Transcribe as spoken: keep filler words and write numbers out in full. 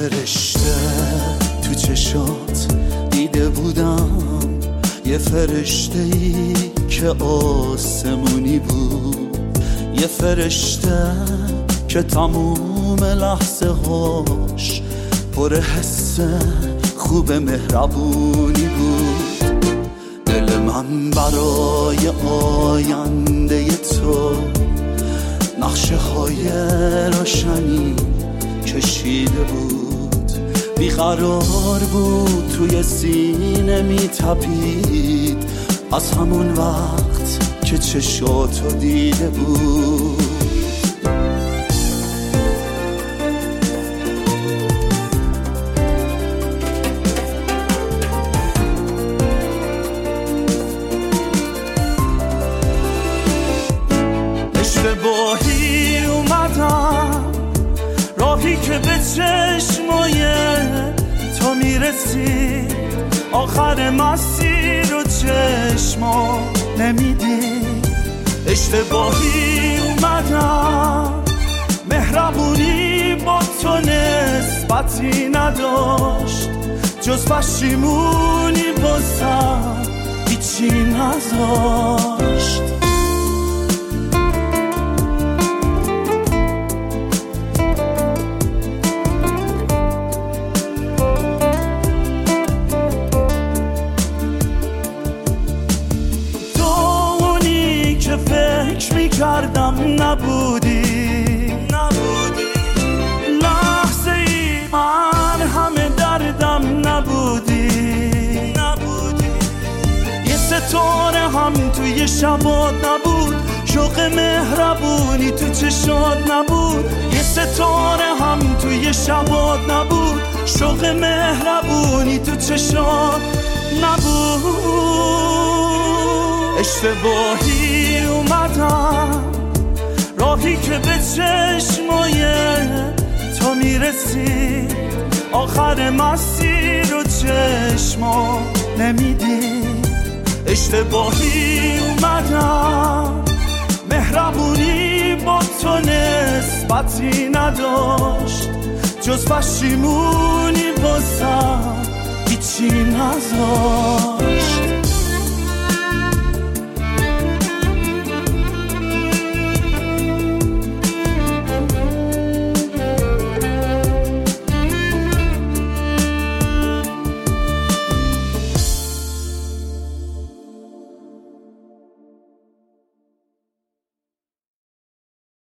فرشته تو چشات دیده بودم، یه فرشته ای که آسمونی بود، یه فرشته که تموم لحظه هاش پر حس خوب مهربونی بود. دل من برای آینده تو نقشه های روشنی کشیده بود، بیقرار بود توی سینه میتپید از همون وقت که چشاتو دیده بود. اشتباهی اومدم راهی که به چشمای تو میرسی، آخر مسیر و چشما نمیدی. اشتباهی اومدم مهربونی با تو نسبتی نداشت، جز پشیمونی بازم هیچی نذاشت. فکر میکردم نبودی نبودی لحظه ای من همه دردم نبودی نبودی یه ستاره هم توی شبات نبود، شوق مهربونی تو چشات نبود. یه ستاره هم توی شبات نبود، شوق مهربونی تو چشات نبود. اشتباهی اومدم راهی که به چشمای تو میرسی، آخر مسیر و چشما نمیدی. اشتباهی اومدم مهربونی با تو نسبتی نداشت، جز پشیمونی بازم هیچی نذاشت.